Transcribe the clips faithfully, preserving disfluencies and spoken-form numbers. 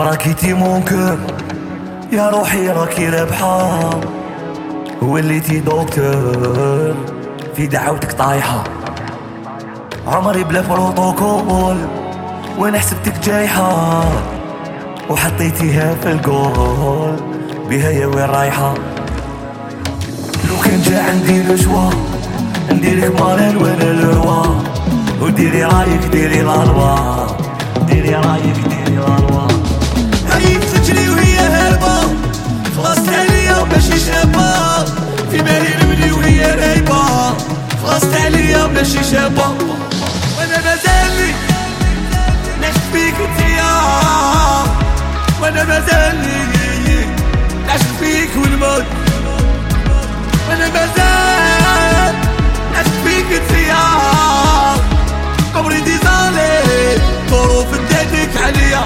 براكيتي مونكور يا روحي راكي رابحة، وليتي دكتور في دعوتك طايحة. عمري بلا بروتوكول وانا حسبتك جايحة، وحطيتيها في الجول بها يا وين رايحة. لو كان جا عندي لجوا نديرك مارين وانا الروا، وديري رايك ديري لالوا، ديري رايك ديري لالوا. هاي تجري وهي هربة، خلصت عليا ماشي شابة، في بالي نبني وهي رايبة، خلصت عليا ماشي شابة. وانا مازالي نعشق فيك انتيا، وانا مازالي نعشق فيك ونموت، وانا مازال نعشق فيك انتيا. عمري ديزالي ظروف اديتك عليا.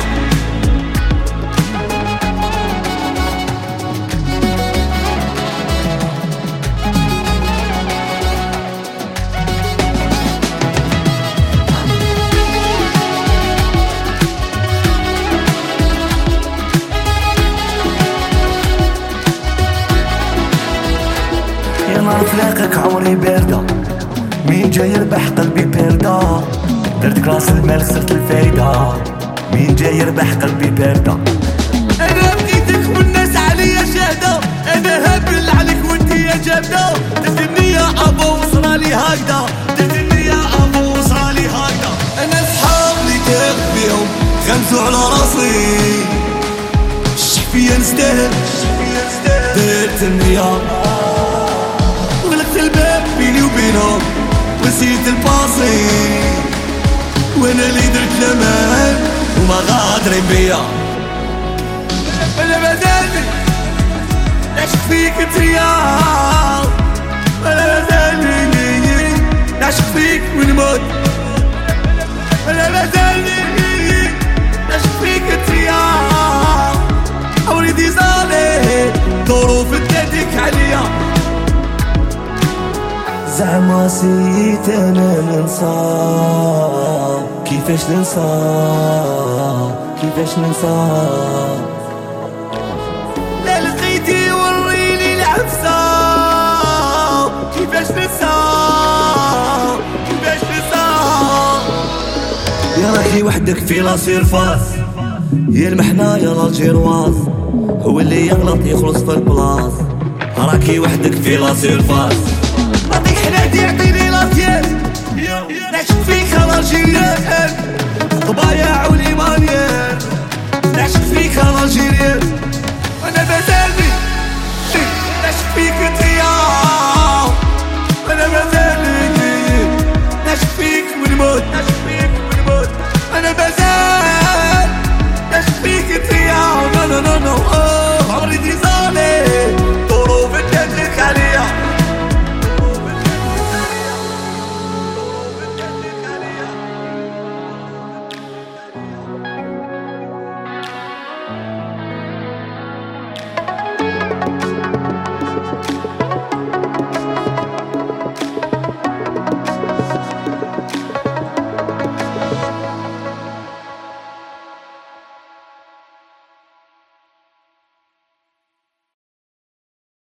نار فلاقك عمري باردة، مين جاي يربح قلبي باردة، درت راس المال خسرت الفايدة، مين جاي يربح قلبي باردة. انا بقيتك والناس عليا شاهدة، انا هبل عليك وانتي يا جامدة، تدني يا ابو وصرالي هكذا، تدني يا ابو وصرالي هكذا. انا صحاب لي تاخد بيهم خمسوا على راسي، الشحفية نستاهل درت النية، الباب بيني وبينهم ونسيت الباصي، وانا اللي درت الامان وما غادرين بيا. انا مازالني نعشق فيك انتيا، انا مازالني نعشق فيك ونموت، انا مازالني نعشق فيك انتيا. عمري ديزالي ظروف اديتك عليا. زعما سيت انا ننسى، كيفاش ننسى كيفاش ننسى. لا لقيتي وريني العفسة، كيفاش ننسى كيفاش ننسى. يا راكي وحدك في لاصير فاس، يا المحنة يا الجيرواز، هو اللي يغلط يخلص في البلاص. راكي وحدك في لاصير فاس، نعطيك حنادي يعطيني لاتيان، نعشق فيك الجيران، ضبايع وليمانيان، نعشق فيك الجيران.